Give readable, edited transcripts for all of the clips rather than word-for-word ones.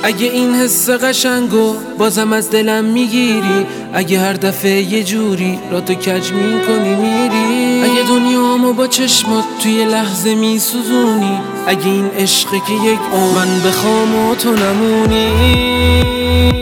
اگه این حس قشنگو بازم از دلم میگیری، اگه هر دفعه یه جوری را تو کج میکنی میری، اگه دنیامو با چشمات توی لحظه میسوزونی، اگه این عشقه که یک من بخوام و تو نمونی.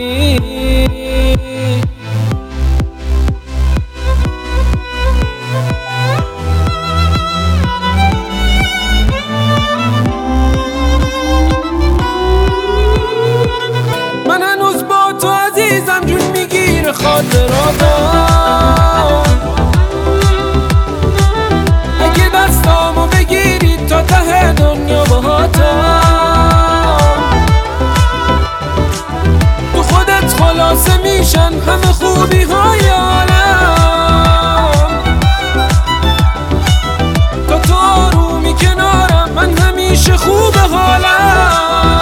من هنوز با تو عزیزم جون میگیره خاطراتم، اگه دستامو بگیری تا ته دنیا باهاتم، تو خودت خلاصه میشن همه خوبی های عالم، تا تو آرومی کنارم من همیشه خوب حالم.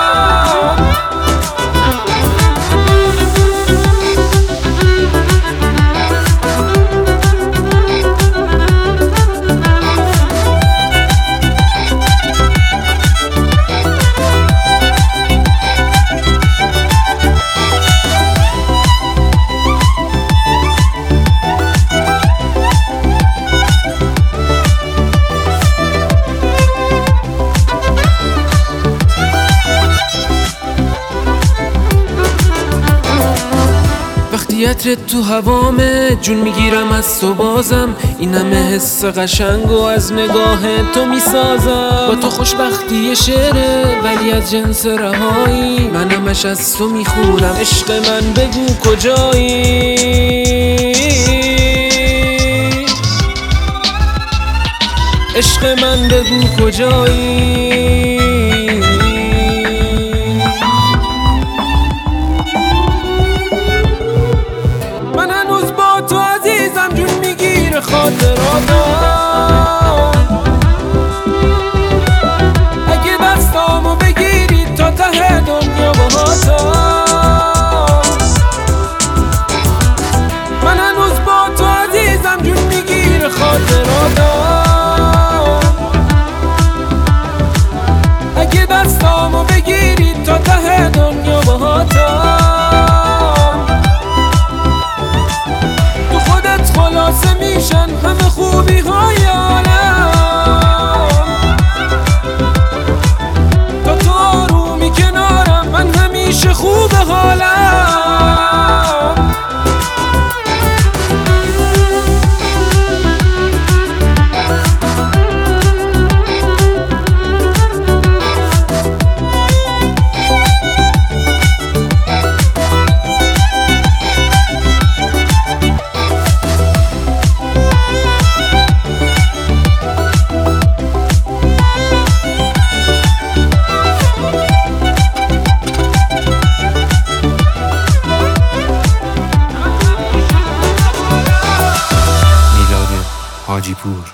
عطرت تو هوامه جون میگیرم از تو بازم، این همه حس قشنگ و از نگاه تو میسازم. با تو خوشبختی شعره ولی از جنس رهایی، من همش از تو میخونم عشق من بگو کجایی. عشق من بگو کجایی. من هنوز با تو عزیزم جون میگیره خاطراتم، اگه دستامو بگیری تا ته دنیا باهاتم. من هنوز با تو عزیزم جون میگیره خاطراتم، اگه دستامو بگیری تا ته دنیا باهاتم، خلاصه میشن همه خوبی های عالم، تا تو آرومی کنارم من همیشه خوب حالم. حاجی پور